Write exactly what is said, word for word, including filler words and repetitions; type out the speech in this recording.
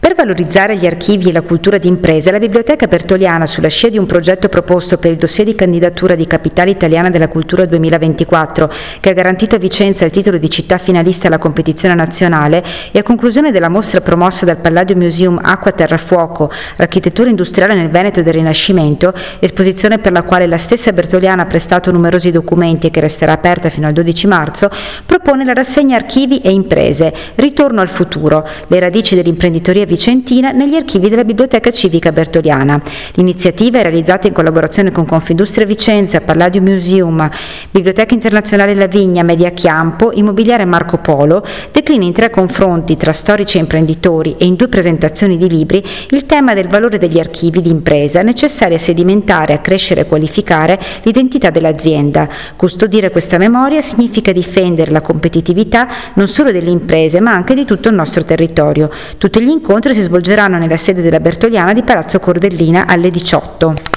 Per valorizzare gli archivi e la cultura d'impresa, la Biblioteca Bertoliana, sulla scia di un progetto proposto per il dossier di candidatura di Capitale Italiana della Cultura duemilaventiquattro, che ha garantito a Vicenza il titolo di città finalista alla competizione nazionale, e a conclusione della mostra promossa dal Palladio Museum Acqua Terra Fuoco, architettura industriale nel Veneto del Rinascimento, esposizione per la quale la stessa Bertoliana ha prestato numerosi documenti e che resterà aperta fino al dodici marzo, propone la rassegna Archivi e Imprese, Ritorno al futuro, le radici dell'imprenditoria vicentina negli archivi della Biblioteca Civica Bertoliana. L'iniziativa è realizzata in collaborazione con Confindustria Vicenza, Palladio Museum, Biblioteca Internazionale Lavigna, Media Chiampo, Immobiliare Marco Polo, declina in tre confronti tra storici e imprenditori e in due presentazioni di libri il tema del valore degli archivi di impresa, necessari a sedimentare, a crescere e qualificare l'identità dell'azienda. Custodire questa memoria significa difendere la competitività non solo delle imprese ma anche di tutto il nostro territorio. Tutti gli incontri si svolgeranno nella sede della Bertoliana di Palazzo Cordellina alle diciotto.